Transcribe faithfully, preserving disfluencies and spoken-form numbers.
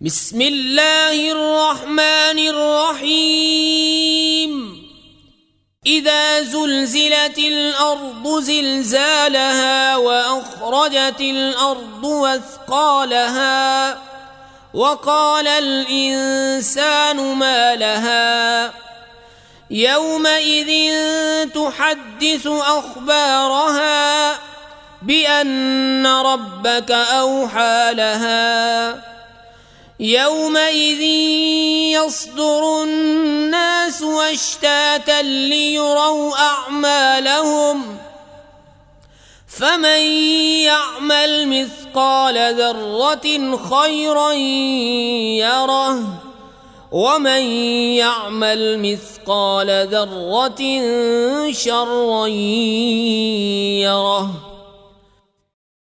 بسم الله الرحمن الرحيم إذا زلزلت الأرض زلزالها وأخرجت الأرض أثقالها وقال الإنسان ما لها يومئذ تحدث أخبارها بأن ربك أوحى لها يومئذ يصدر الناس أشتاتا ليروا أعمالهم فمن يعمل مثقال ذرة خيرا يره ومن يعمل مثقال ذرة شرا يره.